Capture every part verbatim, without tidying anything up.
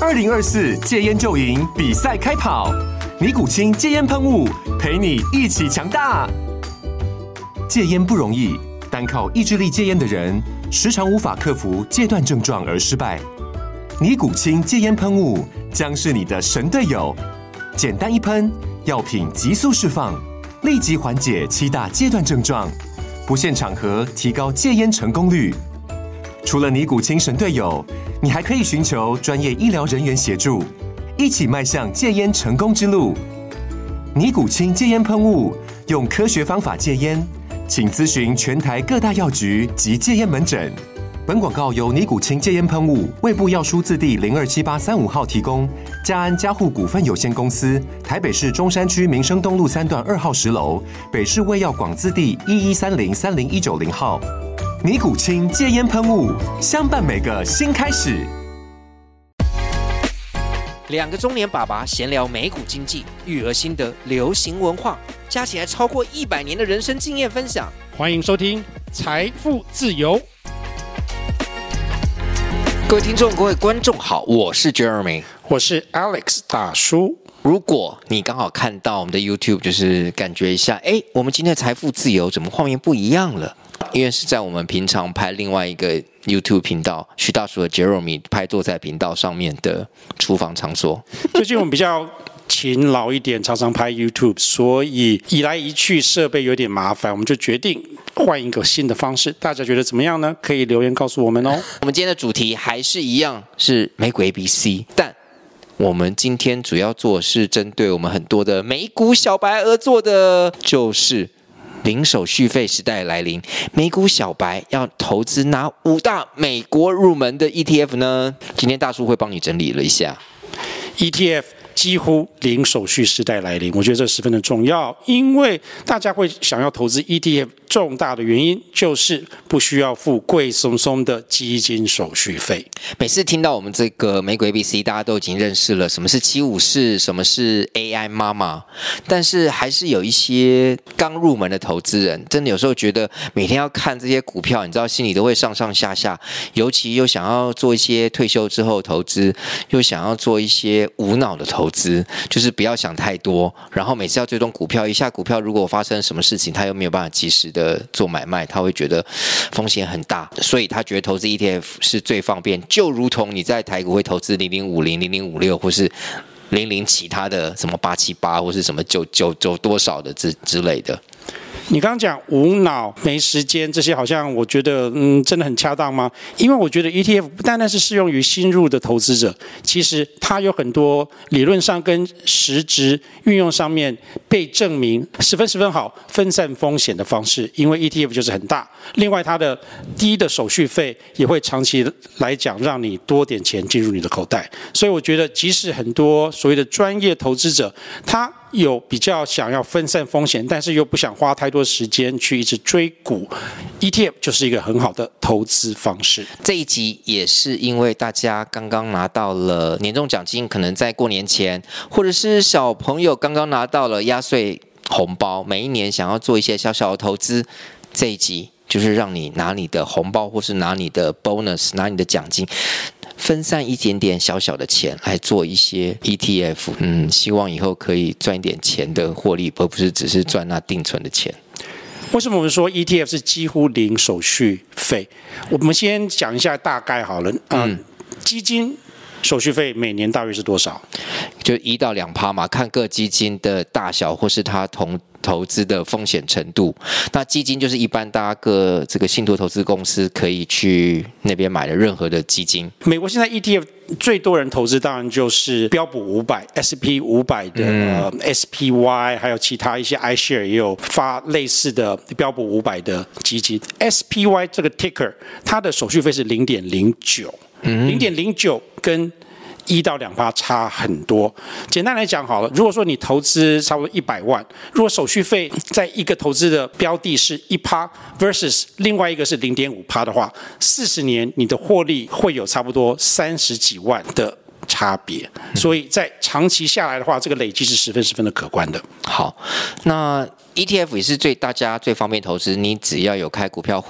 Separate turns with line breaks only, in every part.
二零二四戒烟就赢比赛开跑，尼古清戒烟喷雾陪你一起强大。戒烟不容易，单靠意志力戒烟的人，时常无法克服戒断症状而失败。尼古清戒烟喷雾将是你的神队友，简单一喷，药品急速释放，立即缓解七大戒断症状，不限场合提高戒烟成功率。除了尼古清神队友，你还可以寻求专业医疗人员协助，一起迈向戒烟成功之路。尼古清戒烟喷雾，用科学方法戒烟，请咨询全台各大药局及戒烟门诊。本广告由尼古清戒烟喷雾、卫部药书字第零二七八三五号提供，嘉安嘉护股份有限公司，台北市中山区民生东路三段二号十楼，北市卫药广字第一一三零三零一九零号。尼古清戒烟喷雾，相伴每个新开始。
两个中年爸爸闲聊美股经济、育儿心得、流行文化，加起来超过一百年的人生经验分享。
欢迎收听《财富自由》。
各位听众、各位观众好，我是 Jeremy，
我是 Alex 大叔。
如果你刚好看到我们的 YouTube， 就是感觉一下，哎，我们今天的财富自由怎么画面不一样了？因为是在我们平常拍另外一个 YouTube 频道徐大叔的 Jeremy 拍坐在频道上面的厨房场所。
最近我们比较勤劳一点，常常拍 YouTube， 所以移来移去设备有点麻烦，我们就决定换一个新的方式。大家觉得怎么样呢？可以留言告诉我们哦。
我们今天的主题还是一样是美股 A B C， 但我们今天主要做的是针对我们很多的美股小白而做的，就是零手续费时代来临，美股小白要投资哪五大美国入门的 E T F 呢？今天大叔会帮你整理了一下
E T F。几乎零手续时代来临，我觉得这十分的重要，因为大家会想要投资 E T F， 重大的原因就是不需要付贵松松的基金手续费。
每次听到我们这个美股 A B C， 大家都已经认识了什么是七五四，什么是 A I 妈妈，但是还是有一些刚入门的投资人，真的有时候觉得每天要看这些股票，你知道心里都会上上下下，尤其又想要做一些退休之后投资，又想要做一些无脑的投资。投资就是不要想太多，然后每次要追踪股票，一下股票如果发生什么事情，他又没有办法及时的做买卖，他会觉得风险很大，所以他觉得投资 E T F 是最方便，就如同你在台股会投资零零五零、零零五六或是零零其他的什么八七八或是什么九九九多少的 之, 之类的。
你刚刚讲无脑没时间这些，好像我觉得嗯真的很恰当吗？因为我觉得 E T F 不单单是适用于新入的投资者，其实它有很多理论上跟实质运用上面被证明十分十分好分散风险的方式。因为 E T F 就是很大，另外它的低的手续费也会长期来讲让你多点钱进入你的口袋。所以我觉得即使很多所谓的专业投资者，他有比较想要分散风险，但是又不想花太多时间去一直追股， E T F 就是一个很好的投资方式。
这一集也是因为大家刚刚拿到了年终奖金，可能在过年前，或者是小朋友刚刚拿到了压岁红包，每一年想要做一些小小的投资，这一集就是让你拿你的红包或是拿你的 bonus 拿你的奖金分散一点点小小的钱来做一些 E T F， 嗯，希望以后可以赚一点钱的获利，而不是只是赚那定存的钱。
为什么我们说 E T F 是几乎零手续费？我们先讲一下大概好了。嗯，嗯基金手续费每年大约是多少？
就一到两趴嘛，看各基金的大小或是它同投资的风险程度。那基金就是一般大家各这个信托投资公司可以去那边买的任何的基金。
美国现在 E T F 最多人投资当然就是标普五百 S P 五百的、嗯呃、S P Y， 还有其他一些 iShare 也有发类似的标普五百的基金。 S P Y 这个 ticker 它的手续费是 零点零九， 零点零九跟一到两趴差很多。简单来讲好了，如果说你投资差不多一百万，如果手续费在一个投资的标的是一趴 versus 另外一个是零点五趴的话，四十年你的获利会有差不多三十几万的差别。所以在长期下来的话，这个累积是十分十分的可观的。
好，那 E T F 也是最大家最方便投资，你只要有开股票户。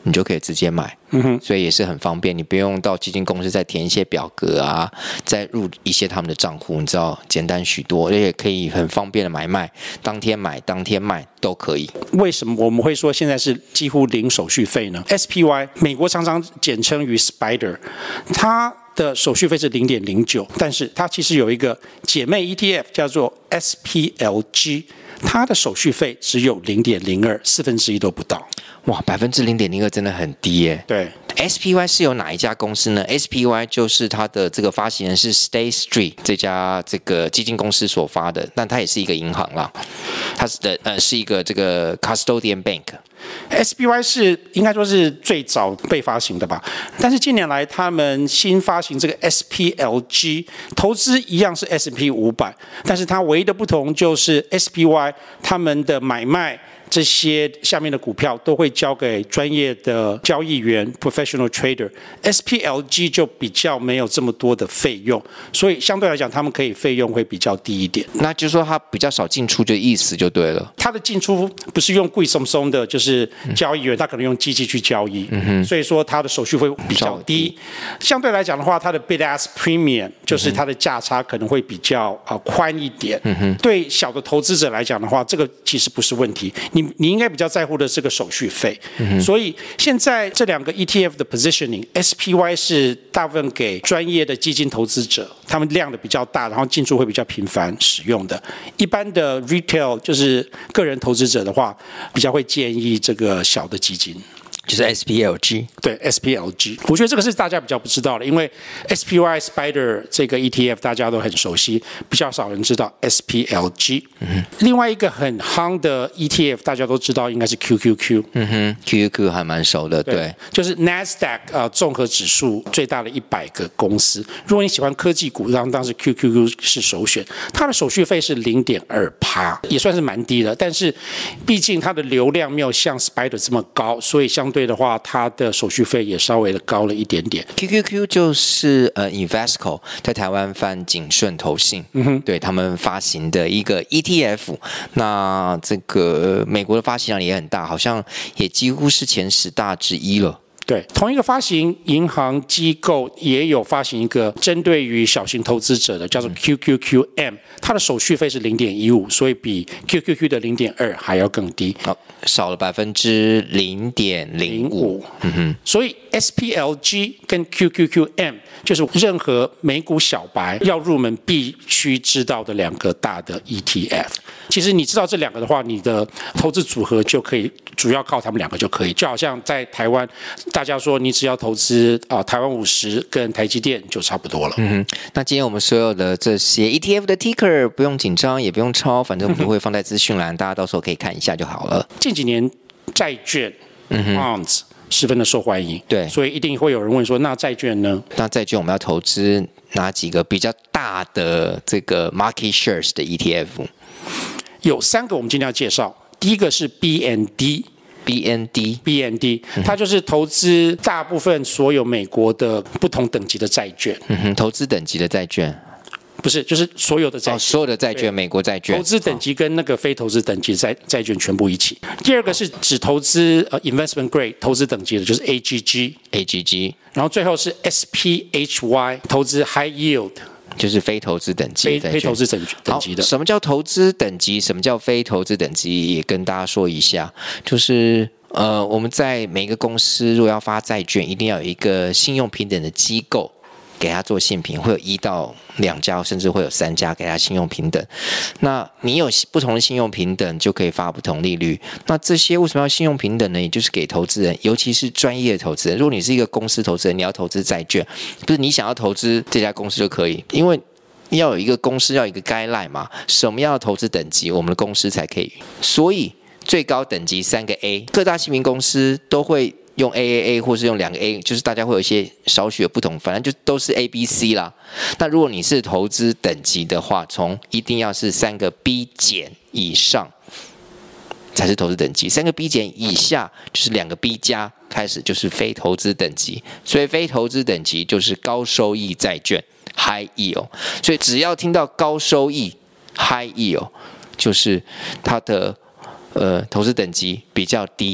你就可以直接买。
嗯哼，
所以也是很方便，你不用到基金公司再填一些表格啊，再入一些他们的账户，你知道简单许多，而且可以很方便的买卖，当天买当天卖都可以。
为什么我们会说现在是几乎零手续费呢 ？S P Y 美国常常简称于 Spider， 它的手续费是零点零九，但是它其实有一个姐妹 E T F 叫做 S P L G， 它的手续费只有零点零二，四分之一都不到。
哇，百分之零点零二真的很低耶。
对
，S P Y 是由哪一家公司呢 ？S P Y 就是它的这个发行人是 State Street 这家这个基金公司所发的，但它也是一个银行啦，它是的呃是一个这个 custodian bank。S
P Y 是应该说是最早被发行的吧，但是近年来他们新发行这个 S P L G， 投资一样是 S and P 五百，但是它唯一的不同就是 S P Y 他们的买卖这些下面的股票都会交给专业的交易员 professional trader，S P L G 就比较没有这么多的费用，所以相对来讲他们可以费用会比较低一点。
那就是说它比较少进出的意思就对了。
它的进出不是用贵松松的，就是交易员他可能用机器去交易，嗯、所以说它的手续费比较低。相对来讲的话，它的 bid ask premium 就是它的价差可能会比较呃宽一点。嗯、对小的投资者来讲的话，这个其实不是问题。你你应该比较在乎的是个手续费，嗯、所以现在这两个 E T F 的 positioning，S P Y 是大部分给专业的基金投资者，他们量的比较大，然后进出会比较频繁使用的。一般的 retail 就是个人投资者的话，比较会建议这个小的基金。
就是 S P L G，
对 S P L G， 我觉得这个是大家比较不知道的，因为 S P Y Spider 这个 E T F 大家都很熟悉，比较少人知道 S P L G。嗯、另外一个很夯的 E T F 大家都知道应该是 Q Q Q。
嗯哼 ，Q Q Q 还蛮熟的，对，对
就是 NASDAQ 呃综合指数最大的一百个公司。如果你喜欢科技股，当当时 Q Q Q 是首选，它的手续费是零点二趴，也算是蛮低的，但是毕竟它的流量没有像 Spider 这么高，所以相对的话，它的手续费也稍微的高了一点点。
Q Q Q 就是呃 Invesco 在台湾翻景顺投信，嗯哼，对他们发行的一个 E T F。那这个美国的发行量也很大，好像也几乎是前十大之一了。
对，同一个发行银行机构也有发行一个针对于小型投资者的，叫做 Q Q Q M， 它的手续费是零点一五，所以比 Q Q Q 的零点二还要更低，
哦，少了百分之零点零五。嗯哼，
所以 S P L G 跟 Q Q Q M 就是任何美股小白要入门必须知道的两个大的 E T F。其实你知道这两个的话，你的投资组合就可以主要靠他们两个就可以，就好像在台湾。大家说，你只要投资啊、呃、台湾五十跟台积电就差不多了。
嗯哼，那今天我们所有的这些 E T F 的 ticker 不用紧张，也不用抄，反正我们都会放在资讯栏，大家到时候可以看一下就好了。
近几年债券、嗯、bonds 十分的受欢迎，
对，
所以一定会有人问说，那债券呢？
那债券我们要投资哪几个比较大的这个 market shares 的 E T F？
有三个我们今天要介绍，第一个是 B N D。B
N D
B N D 它就是投资大部分所有美国的不同等级的债券。
嗯哼，投资等级的债券
不是，就是所有的债券，
哦，所有的债券，美国债券，
投资等级跟那个非投资等级债债券全部一起。第二个是只投资呃 investment grade 投资等级的，就是 A G G，A
G G，
然后最后是 S P H Y 投资 high yield。
就是非投资等级
非非投资等等级的。
什么叫投资等级？什么叫非投资等级？也跟大家说一下，就是呃，我们在每个公司如果要发债券，一定要有一个信用评等的机构给他做信评，会有一到两家，甚至会有三家给他信用评等。那你有不同的信用评等，就可以发不同利率。那这些为什么要信用评等呢？也就是给投资人，尤其是专业的投资人。如果你是一个公司投资人，你要投资债券，不是你想要投资这家公司就可以，因为要有一个公司要有一个 guideline 嘛，什么样的投资等级，我们的公司才可以。所以最高等级三个 A， 各大信评公司都会用 A A A 或是用两个 A， 就是大家会有一些少许的不同，反正就都是 A B C 啦。那如果你是投资等级的话，从一定要是三个 B 减以上才是投资等级，三个 B 减以下就是两个 B 加开始就是非投资等级，所以非投资等级就是高收益债券 High yield， 所以只要听到高收益 High yield， 就是它的呃投资等级比较低。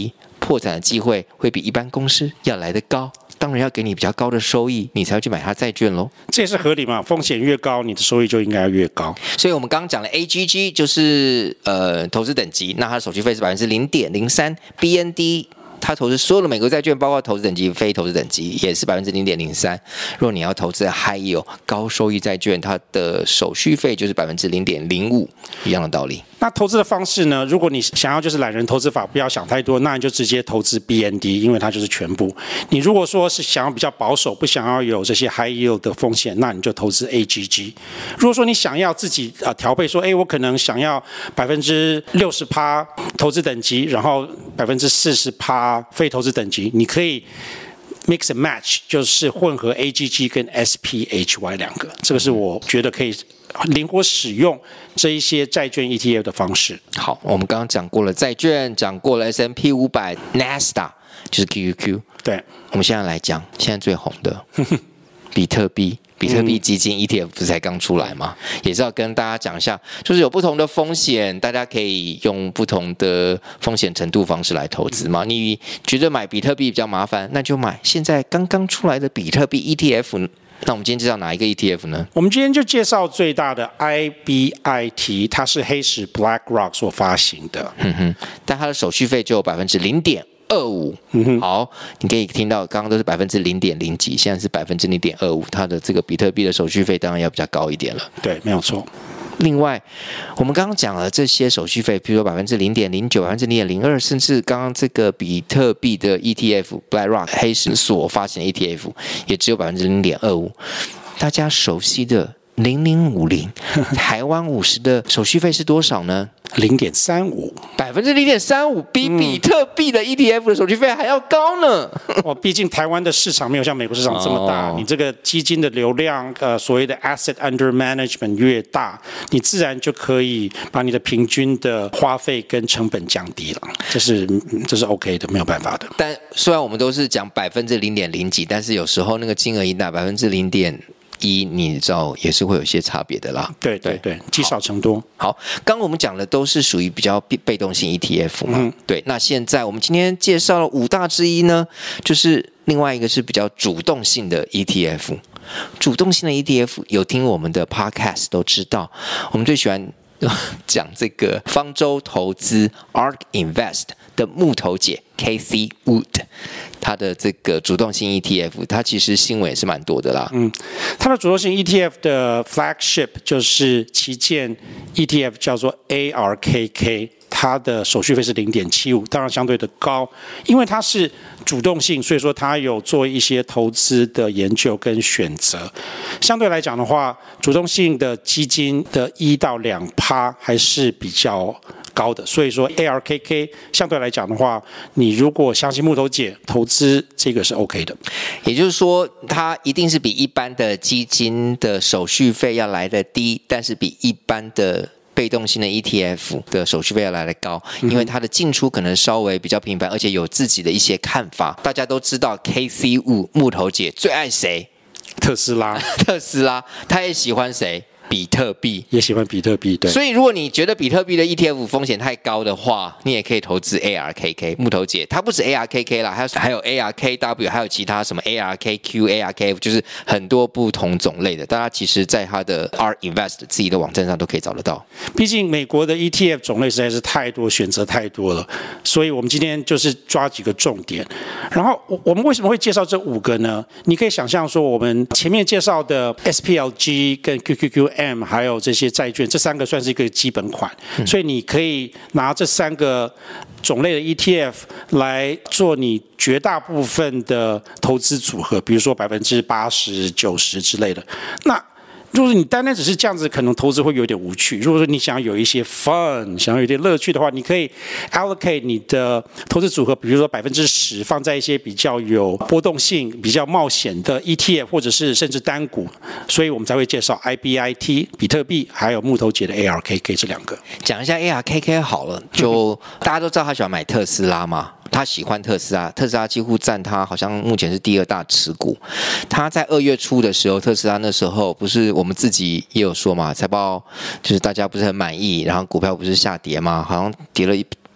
拓展的机会会比一般公司要来得高。当然要给你比较高的收益，你才会去买它债券咯。
这也是合理嘛，风险越高，你的收益就应该要越高。
所以我们刚刚讲的 A G G 就是呃投资等级，那它的手续费是百分之零点零三 ，B N D。他投资所有的美国债券，包括投资等级、非投资等级，也是百分之零点零三。如果你要投资 high yield 高收益债券，它的手续费就是百分之零点零五，一样的道理。
那投资的方式呢？如果你想要就是懒人投资法，不要想太多，那你就直接投资 B N D， 因为它就是全部。你如果说是想要比较保守，不想要有这些 high yield 的风险，那你就投资 A G G。如果说你想要自己啊调配，说，哎，我可能想要百分之六十趴投资等级，然后百分之四十趴非投资等级，你可以 mix and match， 就是混合 A G G 跟 S P H Y 两个，这个是我觉得可以灵活使用这一些债券 E T F 的方式。
好，我们刚刚讲过了债券，讲过了 S and P 五百 Nasdaq 就是 Q Q Q。
对，
我们现在来讲现在最红的比特币。比特币基金 E T F 不是才刚出来吗？也是要跟大家讲一下，就是有不同的风险，大家可以用不同的风险程度方式来投资嘛。你觉得买比特币比较麻烦，那就买现在刚刚出来的比特币 E T F。那我们今天介绍哪一个 E T F 呢？
我们今天就介绍最大的 I B I T， 它是黑石 BlackRock 所发行的。
嗯哼，但它的手续费就有百分之零点二五，好，你可以听到刚刚都是百分之零点零几，现在是百分之零点二五，它的这个比特币的手续费当然要比较高一点了。
对，没有错。
另外，我们刚刚讲了这些手续费，比如说百分之零点零九、百分之零点零二，甚至刚刚这个比特币的 E T F BlackRock 黑石所发行的 E T F 也只有百分之零点二五。大家熟悉的零零五零台湾五十的手续费是多少呢？
零点三五，
百分之零点三五，比比特币的 E T F 的手续费还要高呢。
哦，毕竟台湾的市场没有像美国市场这么大，哦、你这个基金的流量，呃，所谓的 asset under management 越大，你自然就可以把你的平均的花费跟成本降低了，这是这是 OK 的，没有办法的。
但虽然我们都是讲百分之零点零几，但是有时候那个金额一大，百分之零点。一你知道也是会有一些差别的啦，
对对对，积少成多。
好，刚刚我们讲的都是属于比较被动性 E T F 嘛，嗯、对。那现在我们今天介绍了五大之一呢，就是另外一个是比较主动性的 E T F。主动性的 E T F 有听我们的 Podcast 都知道，我们最喜欢讲这个方舟投资 Ark Invest 的木头姐 Cathie Wood。它的这个主动性 E T F， 它其实新闻也是蛮多的啦。
嗯，它的主动性 E T F 的 flagship 就是旗舰 E T F， 叫做 A R K K， 它的手续费是零点七五，当然相对的高，因为它是主动性，所以说它有做一些投资的研究跟选择。相对来讲的话，主动性的基金的一到两趴还是比较高的，所以说 A R K K 相对来讲的话，你如果相信木头姐投资这个是 OK 的，
也就是说它一定是比一般的基金的手续费要来的低，但是比一般的被动性的 E T F 的手续费要来的高，因为它的进出可能稍微比较频繁，而且有自己的一些看法。大家都知道 Cathie Wood 木头姐最爱谁？
特斯拉。
特斯拉，她也喜欢谁？比特币，
也喜欢比特币，对。
所以如果你觉得比特币的 E T F 风险太高的话，你也可以投资 A R K K 木头姐。它不止 A R K K 啦，还有还有 A R K W， 还有其他什么 A R K Q、A R K F， 就是很多不同种类的。大家其实在它的 Ark Invest 自己的网站上都可以找得到。
毕竟美国的 E T F 种类实在是太多，选择太多了，所以我们今天就是抓几个重点。然后我们为什么会介绍这五个呢？你可以想象说，我们前面介绍的 S P L G 跟 Q Q Q M 还有这些债券，这三个算是一个基本款，嗯、所以你可以拿这三个种类的 E T F 来做你绝大部分的投资组合，比如说百分之八十、九十之类的。那如果你单单只是这样子，可能投资会有点无趣。如果说你想要有一些 fun， 想要有点乐趣的话，你可以 allocate 你的投资组合，比如说百分之十放在一些比较有波动性、比较冒险的 E T F， 或者是甚至单股。所以我们才会介绍 I B I T 比特币，还有木头姐的 A R K K 这两个。
讲一下 A R K K 好了，就大家都知道他喜欢买特斯拉嘛。他喜欢特斯拉，特斯拉几乎占他好像目前是第二大持股。他在二月初的时候，特斯拉那时候不是我们自己也有说嘛，财报就是大家不是很满意，然后股票不是下跌嘛，好像跌了一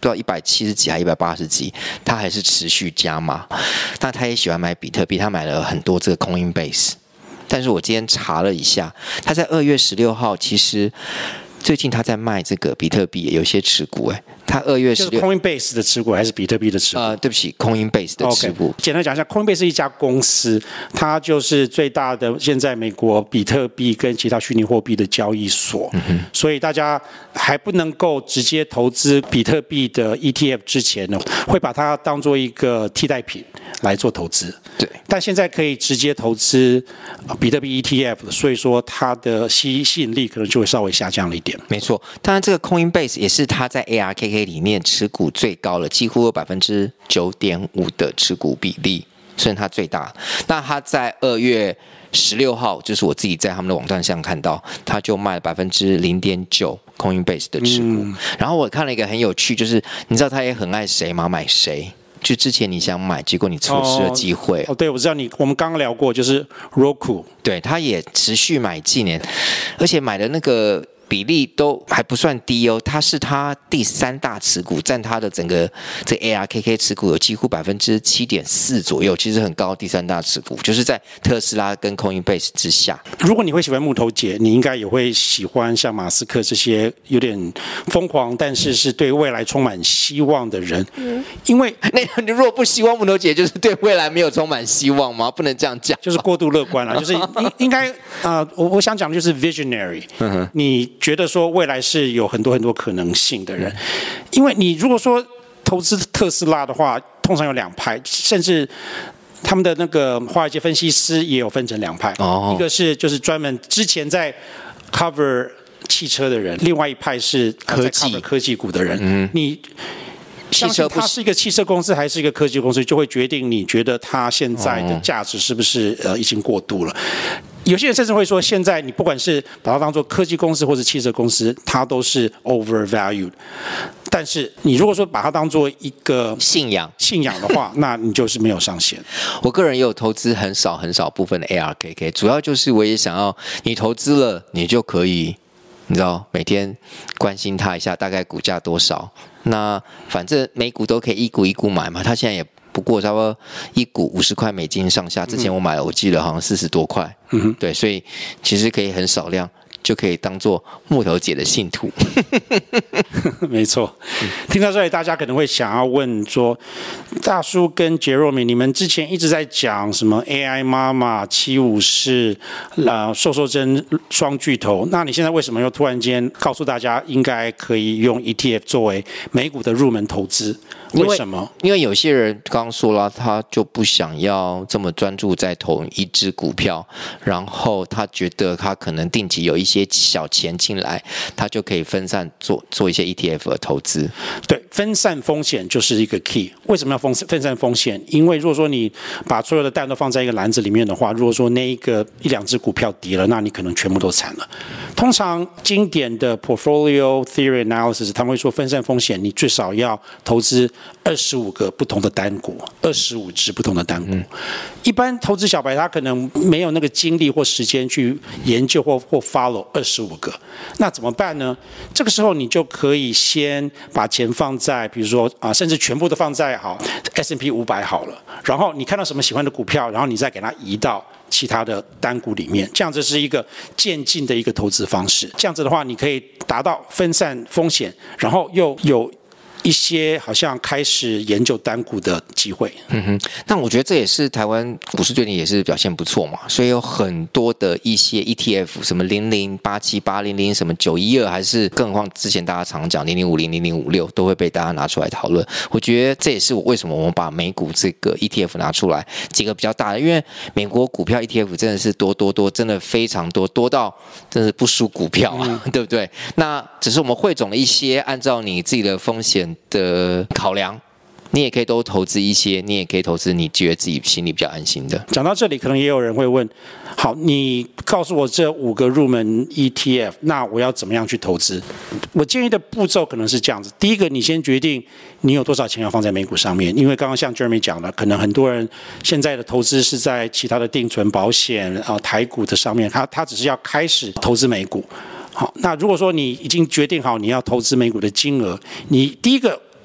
知道一百七十几还一百八十几，他还是持续加码。那他也喜欢买比特币，他买了很多这个 Coinbase。但是我今天查了一下，他在二月十六号，其实最近他在卖这个比特币，有些持股哎。他二月十六
，Coinbase 的持股还是比特币的持股？
呃，对不起 ，Coinbase 的持股。
Okay. 简单讲一下 ，Coinbase 是一家公司，它就是最大的现在美国比特币跟其他虚拟货币的交易所。嗯、所以大家还不能够直接投资比特币的 E T F 之前呢，会把它当做一个替代品来做投资。
对。
但现在可以直接投资比特币 E T F， 所以说它的吸吸引力可能就会稍微下降了一点。
没错，当然这个 Coinbase 也是它在 A R K K 里面持股最高了，几乎有百分之九点五的持股比例，所以它最大。那它在二月十六号，就是我自己在他们的网站上看到，它就卖了百分之零点九 Coinbase 的持股。嗯、然后我看了一个很有趣，就是你知道他也很爱谁吗？买谁？就之前你想买，结果你错失了机会。
哦，哦对，我知道你，我们刚刚聊过，就是 Roku，
对，他也持续买进年，而且买的那个比例都还不算低哦，它是它第三大持股，占它的整个这 A R K K 持股有几乎百分之七点四左右，其实很高，第三大持股就是在特斯拉跟 Coinbase 之下。
如果你会喜欢木头姐，你应该也会喜欢像马斯克这些有点疯狂，但是是对未来充满希望的人。嗯，因为
那你如果不希望木头姐，就是对未来没有充满希望吗？不能这样讲，
就是过度乐观了，就是应应该啊、呃，我我想讲的就是 visionary，、嗯、你。觉得说未来是有很多很多可能性的人，因为你如果说投资特斯拉的话，通常有两派，甚至他们的那个华尔街分析师也有分成两派，哦、一个是就是专门之前在 cover 汽车的人，另外一派是
科技
cover 科技股的人，嗯、你。相信它是一个汽车公司还是一个科技公司，就会决定你觉得它现在的价值是不是呃已经过度了。有些人甚至会说，现在你不管是把它当做科技公司或者汽车公司，它都是 overvalued。但是你如果说把它当做一个
信仰
信仰的话，那你就是没有上限。
我个人也有投资很少很少部分的 A R K K， 主要就是我也想要你投资了，你就可以。你知道每天关心它一下，大概股价多少？那反正每股都可以一股一股买嘛。它现在也不过差不多一股五十块美金上下。之前我买了，我记得好像四十多块。嗯哼，对，所以其实可以很少量就可以当做木头姐的信徒。
没错，听到这里，大家可能会想要问说，大叔跟杰若明，你们之前一直在讲什么 A I 妈妈、七武士、呃、瘦瘦针双巨头，那你现在为什么又突然间告诉大家应该可以用 E T F 作为美股的入门投资？为什么？
因为有些人刚刚说了，他就不想要这么专注在投一只股票，然后他觉得他可能定期有一些小钱进来，他就可以分散做做一些 E T F 的投资。
对，分散风险就是一个 key。为什么要分分散风险？因为如果说你把所有的蛋都放在一个篮子里面的话，如果说那一个一两只股票跌了，那你可能全部都惨了。通常经典的 portfolio theory analysis， 他们会说分散风险，你最少要投资二十五个不同的单股，二十五只不同的单股。嗯、一般投资小白他可能没有那个精力或时间去研究或或 follow 二十五个，那怎么办呢？这个时候你就可以先把钱放在，比如说啊，甚至全部都放在好 S and P 五百好了，然后你看到什么喜欢的股票，然后你再给它移到其他的单股里面，这样子是一个渐进的一个投资方式。这样子的话，你可以达到分散风险，然后又有一些好像开始研究单股的机会。
嗯哼，那我觉得这也是台湾股市最近也是表现不错嘛，所以有很多的一些 E T F， 什么零零八七八零零什么九一二，还是更何况之前大家常讲零零五零零零五六，都会被大家拿出来讨论。我觉得这也是我为什么我们把美股这个 E T F 拿出来，几个比较大的，因为美国股票 E T F 真的是多多多，真的非常多，多到真的不输股票啊，嗯、对不对？那只是我们汇总了一些，按照你自己的风险的考量，你也可以都投资一些，你也可以投资你觉得自己心里比较安心的。
讲到这里，可能也有人会问：好，你告诉我这五个入门 E T F， 那我要怎么样去投资？我建议的步骤可能是这样子：第一个，你先决定你有多少钱要放在美股上面，因为刚刚像 Jeremy 讲的，可能很多人现在的投资是在其他的定存、保险啊、台股的上面，他他只是要开始投资美股。好，那如果说你已经决定好你要投资美股的金额，你第一个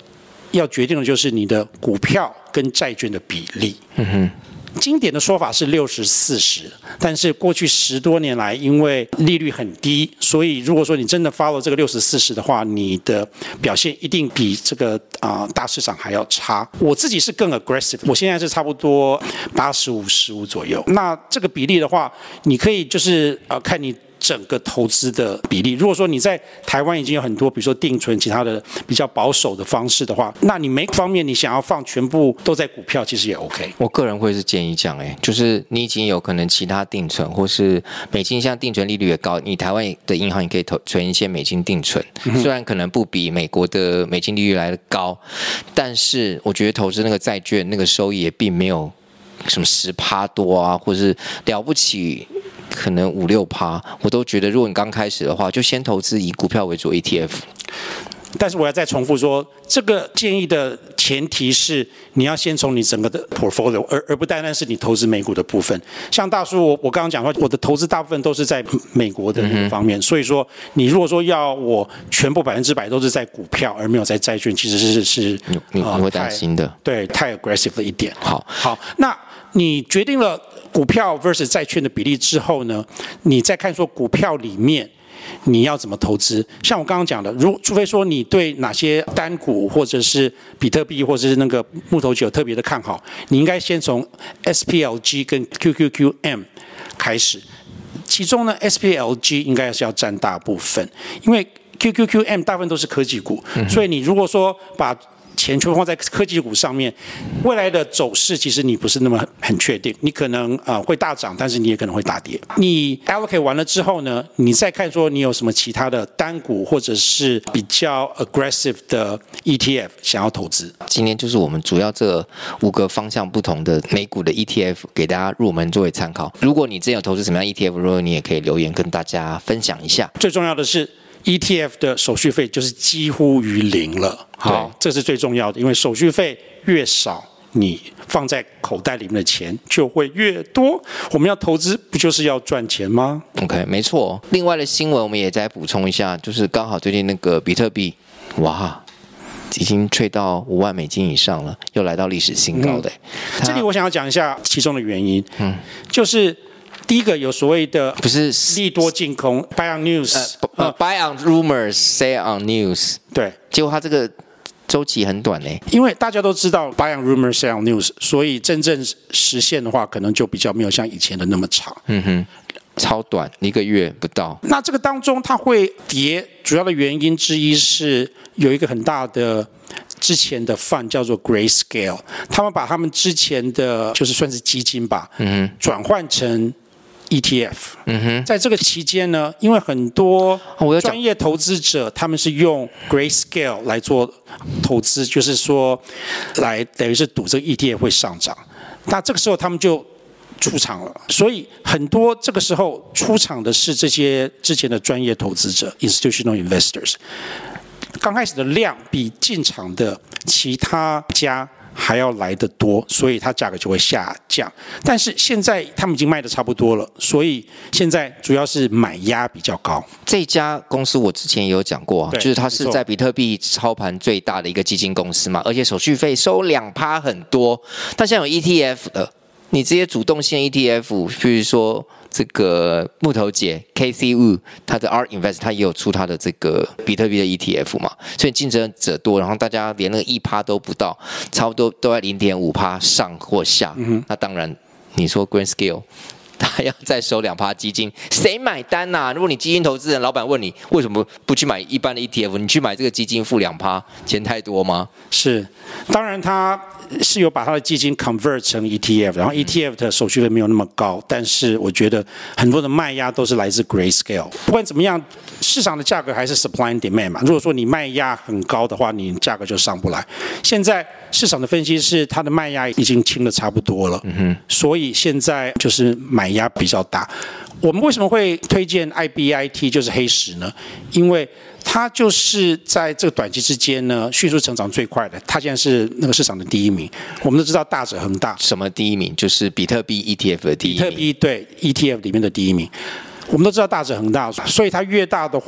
要决定的就是你的股票跟债券的比例。
嗯哼。
经典的说法是六十四十，但是过去十多年来，因为利率很低，所以如果说你真的 follow 这个六十四十的话，你的表现一定比这个啊、呃、大市场还要差。我自己是更 aggressive， 我现在是差不多八十五十五左右。那这个比例的话，你可以就是呃看你整个投资的比例。如果说你在台湾已经有很多，比如说定存、其他的比较保守的方式的话，那你每方面你想要放全部都在股票，其实也 OK。
我个人会是建议这样，哎，就是你已经有可能其他定存，或是美金，像定存利率也高，你台湾的银行也可以投存一些美金定存，嗯、虽然可能不比美国的美金利率来的高，但是我觉得投资那个债券那个收益也并没有什么十趴多啊，或是了不起。可能五六趴，我都觉得，如果你刚开始的话，就先投资以股票为主 E T F。
但是我要再重复说，这个建议的前提是你要先从你整个的 portfolio， 而而不单单是你投资美股的部分。像大叔，我我刚刚讲说，我的投资大部分都是在美国的那个方面，嗯、所以说你如果说要我全部百分之百都是在股票，而没有在债券，其实是是
你你你会担心的，呃、
对，太 aggressive 了一点。
好，
好，那你决定了股票 versus 债券的比例之后呢，你再看说股票里面你要怎么投资。像我刚刚讲的，如除非说你对哪些单股或者是比特币或者是那个木头酒特别的看好，你应该先从 S P L G 跟 Q Q Q M 开始。其中呢 S P L G 应该是要占大部分，因为 Q Q Q M 大部分都是科技股，嗯、所以你如果说把钱全放在科技股上面，未来的走势其实你不是那么很确定，你可能啊、呃、会大涨，但是你也可能会大跌。你 allocate 完了之后呢，你再看说你有什么其他的单股或者是比较 aggressive 的 E T F 想要投资。
今天就是我们主要这五个方向不同的美股的 E T F 给大家入门作为参考。如果你真有投资什么样 E T F， 如果你也可以留言跟大家分享一下。
最重要的是E T F 的手续费就是几乎于零了，好，这是最重要的，因为手续费越少，你放在口袋里面的钱就会越多。我们要投资，不就是要赚钱吗
？OK， 没错。另外的新闻我们也再补充一下，就是刚好最近那个比特币，哇，已经吹到五万美金以上了，又来到历史新高的、
嗯。这里我想要讲一下其中的原因，嗯，就是。第一个有所谓的
不是
利多净空 ，buy on news，
呃、uh, ，buy on rumors，say on news，
对，
结果它这个周期很短嘞，
因为大家都知道 buy on rumors，say on news， 所以真正实现的话，可能就比较没有像以前的那么长。
嗯哼，超短，一个月不到。
那这个当中它会跌，主要的原因之一是有一个很大的。之前的 fund 叫做 Grayscale， 他们把他们之前的就是算是基金吧，嗯，转换成 E T F。嗯哼，在这个期间呢，因为很多专业投资者他们是用 Grayscale 来做投资，就是说来等于是赌这个 E T F 会上涨。那这个时候他们就出场了，所以很多这个时候出场的是这些之前的专业投资者 institutional investors。刚开始的量比进场的其他家还要来得多，所以它价格就会下降。但是现在他们已经卖得差不多了，所以现在主要是买压比较高。
这家公司我之前也有讲过啊，就是它是在比特币操盘最大的一个基金公司嘛，而且手续费收两趴很多。但现在有 E T F 了，你这些主动性 E T F， 比如说。这个木头姐 K C Wu， 他的 Art Invest， 他也有出他的这个比特币的 E T F 嘛，所以竞争者多，然后大家连那个一趴都不到，差不多都在零点五趴上或下。嗯、那当然，你说 Grayscale， 他要再收两趴基金，谁买单呐、啊？如果你基金投资人，老板问你为什么不去买一般的 E T F， 你去买这个基金付两趴，钱太多吗？
是，当然他。是有把他的基金 convert 成 E T F， 然后 E T F 的手续费没有那么高，但是我觉得很多的卖压都是来自 Grayscale。不管怎么样，市场的价格还是 supply and demand 嘛。如果说你卖压很高的话，你价格就上不来。现在市场的分析是它的卖压已经清得差不多了，嗯哼，所以现在就是买压比较大。我们为什么会推荐 I B I T 就是黑石呢？因为它就是在这个短期之间呢，迅速成长最快的。它现在是那个市场的第一名。我们都知道大者恒大，
什么第一名？就是比特币 E T F 的第一名。
比特币对 E T F 里面的第一名。我们都知道大者恒大，所以它越大的话，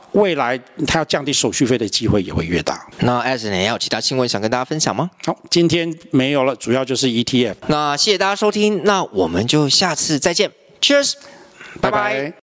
未来它要降低手续费的机会也会越大。
那 Alex 也有其他新闻想跟大家分享吗？
好，今天没有了，主要就是 E T F。
那谢谢大家收听，那我们就下次再见 ，Cheers，拜拜。
拜拜。